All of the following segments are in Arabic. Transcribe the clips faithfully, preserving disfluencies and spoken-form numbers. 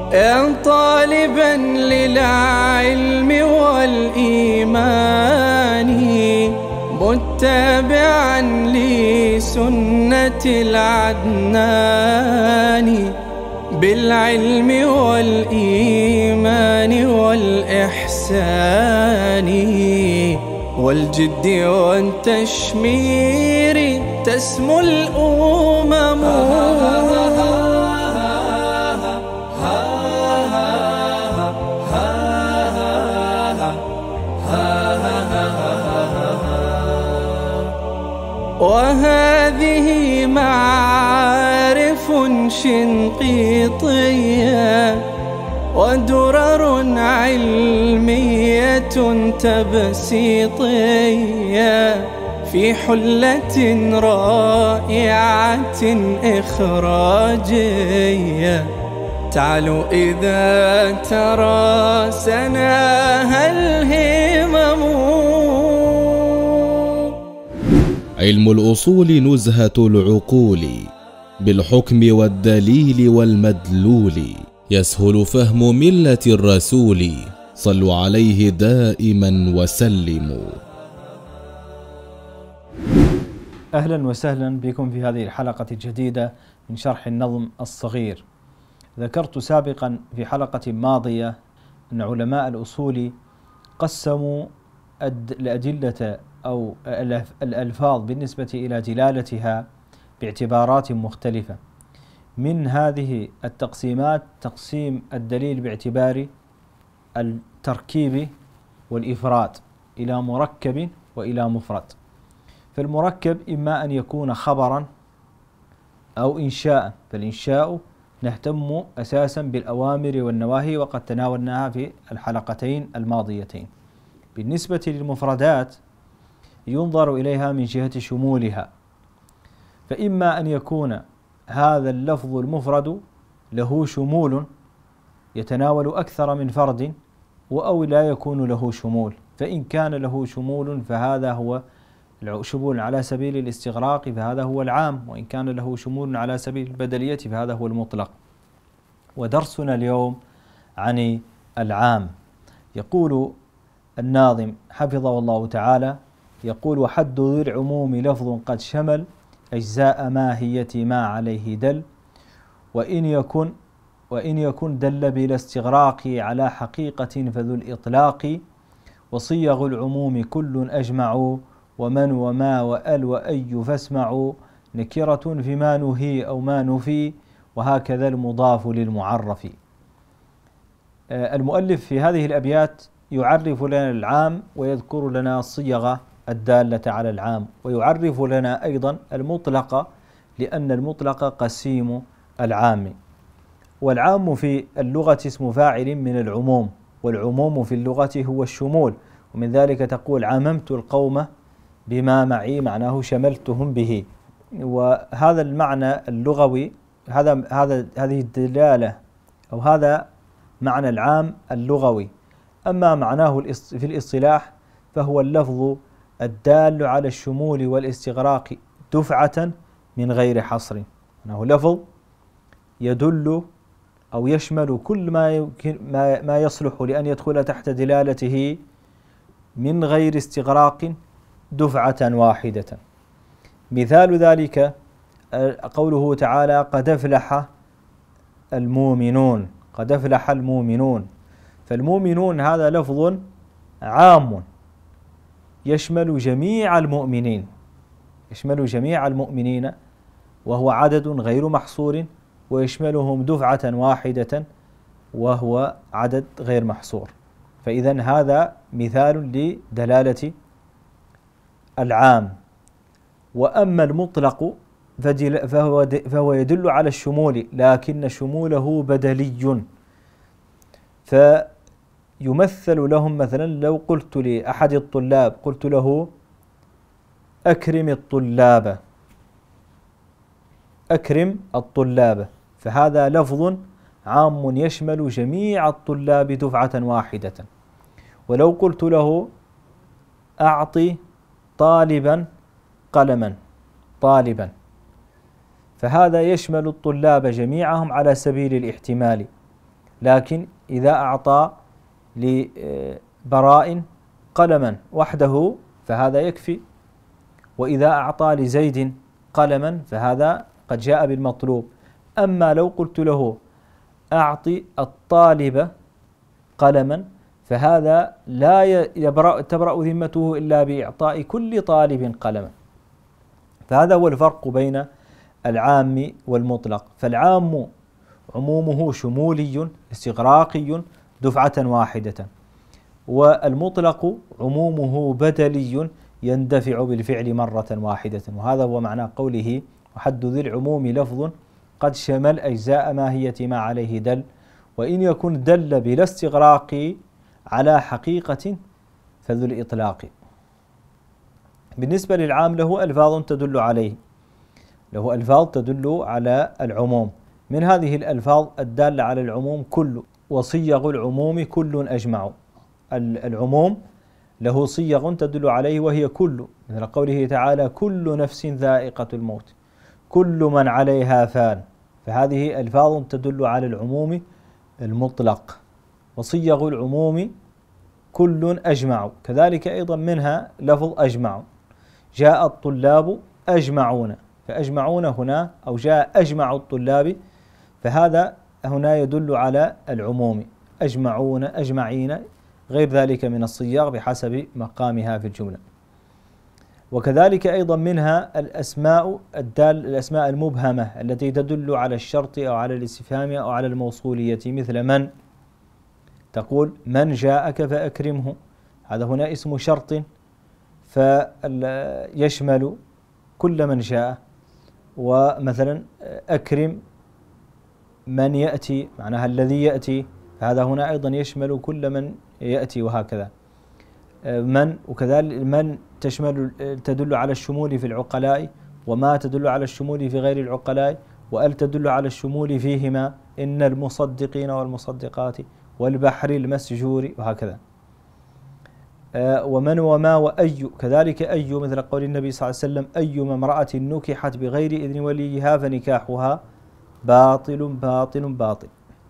يا طالبا للعلم والإيمان متبعا لسنة العدنان، بالعلم والإيمان والإحسان والجد والتشمير تسمو الأمم. وهذه معارف شنقيطية ودرر علمية تبسيطية في حلة رائعة إخراجية تعلو إذا تراسناها الهمم. علم الأصول نزهة العقول بالحكم والدليل والمدلول، يسهل فهم ملة الرسول، صلوا عليه دائما وسلموا. أهلا وسهلا بكم في هذه الحلقة الجديدة من شرح النظم الصغير. ذكرت سابقا في حلقة ماضية أن علماء الأصول قسموا الأدلة أو الألفاظ بالنسبة إلى دلالتها باعتبارات مختلفة. من هذه التقسيمات تقسيم الدليل باعتبار التركيب والإفراد إلى مركب وإلى مفرد. فالمركب إما أن يكون خبرا أو إنشاء، فالإنشاء نهتم أساسا بالأوامر والنواهي وقد تناولناها في الحلقتين الماضيتين. بالنسبة للمفردات ينظر إليها من جهة شمولها، فإما أن يكون هذا اللفظ المفرد له شمول يتناول أكثر من فرد، أو لا يكون له شمول. فإن كان له شمول فهذا هو شمول على سبيل الاستغراق فهذا هو العام، وإن كان له شمول على سبيل البدلية فهذا هو المطلق. ودرسنا اليوم عن العام. يقول الناظم حفظه الله تعالى، يقول: وحد ذي العموم لفظ قد شمل أجزاء ماهية ما عليه دل، وإن يكن وإن يكن دل بلا استغراق على حقيقة فذو الإطلاق، وصيغ العموم كل أجمع ومن وما وأل وأي فاسمعوا، نكرة فيما نهي أو ما نفي وهكذا المضاف للمعرف. المؤلف في هذه الأبيات يعرف لنا العام ويذكر لنا الصيغة الدالة على العام، ويعرف لنا أيضا المطلق، لأن المطلق قسيم العام. والعام في اللغة اسم فاعل من العموم، والعموم في اللغة هو الشمول، ومن ذلك تقول عممت القوم بما معي، معناه شملتهم به. وهذا المعنى اللغوي، هذا هذا هذه الدلالة أو هذا معنى العام اللغوي. أما معناه في الاصطلاح فهو اللفظ الدال على الشمول والاستغراق دفعة من غير حصر، أنه لفظ يدل أو يشمل كل ما يمكن ما ما يصلح لأن يدخل تحت دلالته من غير استغراق دفعة واحدة. مثال ذلك قوله تعالى: قد أفلح المؤمنون، قد أفلح المؤمنون. فالمؤمنون هذا لفظ عام يشمل جميع المؤمنين، يشمل جميع المؤمنين، وهو عدد غير محصور، ويشملهم دفعة واحدة وهو عدد غير محصور. فإذا هذا مثال لدلالة العام. وأما المطلق فهو فهو يدل على الشمول، لكن شموله بدلي. فيمثل لهم مثلا لو قلت لأحد الطلاب، قلت له: أكرم الطلاب، أكرم الطلاب، فهذا لفظ عام يشمل جميع الطلاب دفعة واحدة. ولو قلت له: أعطي طالبا قلما، طالبا، فهذا يشمل الطلاب جميعهم على سبيل الاحتمال. لكن إذا أعطى لبراء قلما وحده فهذا يكفي، وإذا أعطى لزيد قلما فهذا قد جاء بالمطلوب. أما لو قلت له أعطي الطالب قلما فهذا لا يبرأ تبرأ ذمته إلا بإعطاء كل طالب قلما. فهذا هو الفرق بين العام والمطلق. فالعام عمومه شمولي استغراقي دفعة واحدة، والمطلق عمومه بدلي يندفع بالفعل مرة واحدة. وهذا هو معنى قوله وحد ذي العموم لفظ قد شمل أجزاء ماهية ما عليه دل، وإن يكن دل بلا استغراق على حقيقة فذو الإطلاق. بالنسبة للعام له ألفاظ تدل عليه، له ألفاظ تدل على العموم. من هذه الألفاظ الدالة على العموم كل، وصيغ العموم كل أجمع. العموم له صيغ تدل عليه وهي كل، مثل قوله تعالى كل نفس ذائقة الموت، كل من عليها فان. فهذه ألفاظ تدل على العموم المطلق. وصيغ العموم كل أجمع، كذلك أيضا منها لفظ أجمع، جاء الطلاب أجمعون، فأجمعون هنا أو جاء أجمع الطلاب فهذا هنا يدل على العموم، أجمعون أجمعين غير ذلك من الصياغ بحسب مقامها في الجملة. وكذلك أيضا منها الأسماء الدال الأسماء المبهمة التي تدل على الشرط أو على الاستفهام أو على الموصولية، مثل من، تقول من جاءك فأكرمه، هذا هنا اسم شرط فيشمل كل من جاء. ومثلا أكرم من يأتي معناها الذي يأتي، فهذا هنا أيضا يشمل كل من يأتي، وهكذا من. وكذلك من تشمل تدل على الشمول في العقلاء، وما تدل على الشمول في غير العقلاء، وأل تدل على الشمول فيهما، إن المصدقين والمصدقات والبحر المسجور، وهكذا. ومن وما وأي، كذلك أي مثل قول النبي صلى الله عليه وسلم أيما امرأة نكحت بغير إذن وليها فنكاحها باطل باطل باطل.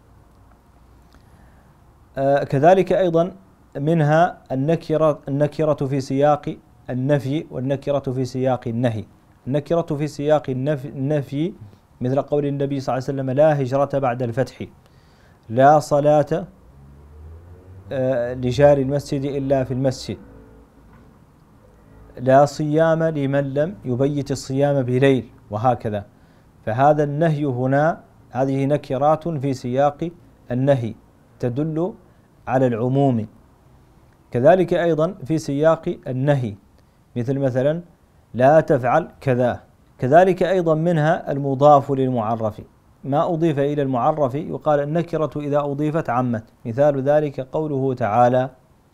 كذلك أيضا منها النكرة النكرة في سياق النفي والنكرة في سياق النهي. النكرة في سياق النفي مثل قول النبي صلى الله عليه وسلم لا هجرة بعد الفتح، لا صلاة لجار المسجد إلا في المسجد، لا صيام لمن لم يبيت الصيام بليل، وهكذا. فهذا النهي هنا هذه نكرات في سياق النهي تدل على العموم. كذلك أيضا في سياق النهي مثل مثلا لا تفعل كذا. كذلك أيضا منها المضاف للمعرف، ما أضيف إلى المعرف يقال النكرة إذا أضيفت عمت. مثال ذلك قوله تعالى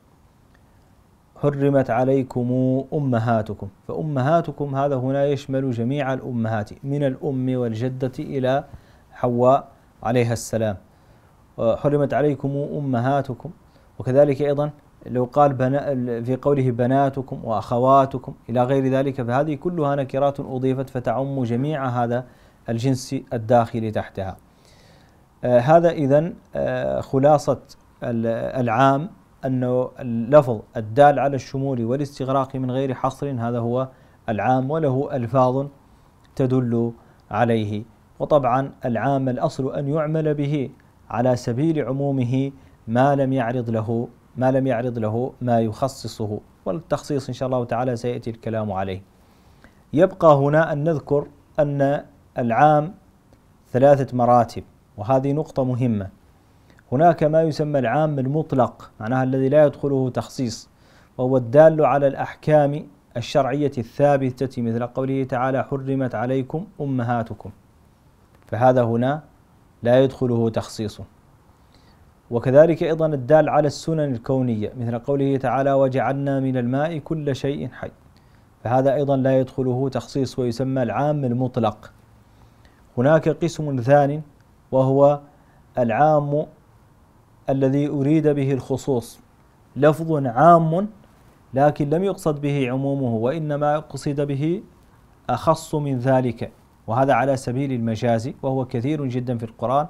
حرمت عليكم أمهاتكم، فأمهاتكم هذا هنا يشمل جميع الأمهات من الأم والجدة إلى حواء عليها السلام، حرمت عليكم أمهاتكم. وكذلك أيضا لو قال في قوله بناتكم وأخواتكم إلى غير ذلك، فهذه كلها نكرات أضيفت فتعم جميع هذا الجنس الداخل تحتها. آه هذا إذن آه خلاصة العام أنه اللفظ الدال على الشمول والاستغراق من غير حصر هذا هو العام، وله ألفاظ تدل عليه. وطبعا العام الأصل أن يعمل به على سبيل عمومه ما لم يعرض له ما لم يعرض له ما يخصصه، والتخصيص إن شاء الله تعالى سيأتي الكلام عليه. يبقى هنا أن نذكر أن العام ثلاثة مراتب، وهذه نقطة مهمة. هناك ما يسمى العام المطلق، معناها الذي لا يدخله تخصيص، وهو الدال على الأحكام الشرعية الثابتة مثل قوله تعالى حرمت عليكم أمهاتكم، فهذا هنا لا يدخله تخصيص. وكذلك أيضا الدال على السنن الكونية مثل قوله تعالى وجعلنا من الماء كل شيء حي، فهذا أيضا لا يدخله تخصيص ويسمى العام المطلق. هناك قسم ثاني وهو العام الذي أريد به الخصوص، لفظ عام لكن لم يقصد به عمومه وإنما قصد به أخص من ذلك، وهذا على سبيل المجاز وهو كثير جدا في القرآن.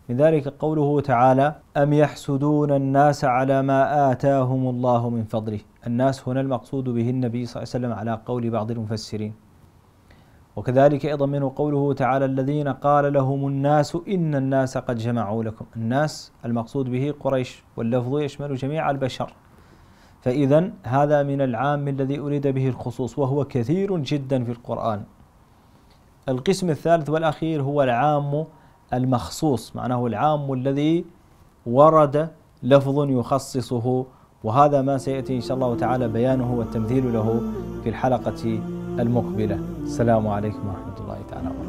من ذلك قوله تعالى: أم يحسدون الناس على ما آتاهم الله من فضله. الناس هنا المقصود به النبي صلى الله عليه وسلم على قول بعض المفسرين. وكذلك أيضا منه قوله تعالى: الذين قال لهم الناس إن الناس قد جمعوا لكم. الناس المقصود به قريش، واللفظ يشمل جميع البشر. فإذا هذا من العام الذي أريد به الخصوص، وهو كثير جدا في القرآن. القسم الثالث والأخير هو العام المخصوص، معناه العام الذي ورد لفظ يخصصه، وهذا ما سيأتي إن شاء الله تعالى بيانه والتمثيل له في الحلقة المقبلة. السلام عليكم ورحمة الله تعالى وبركاته.